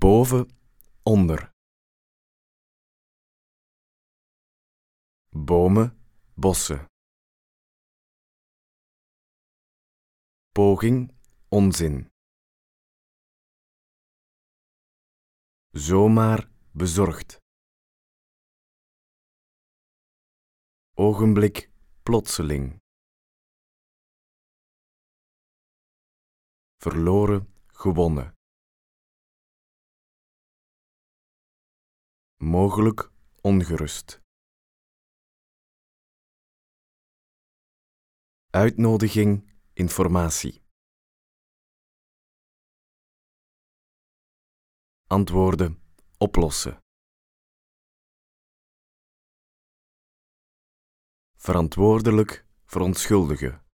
boven, onder. Bomen, bossen. Poging, onzin. Zomaar bezorgd. Ogenblik, plotseling. Verloren, gewonnen. Mogelijk, ongerust. Uitnodiging, informatie. Antwoorden, oplossen. Verantwoordelijk, verontschuldigen.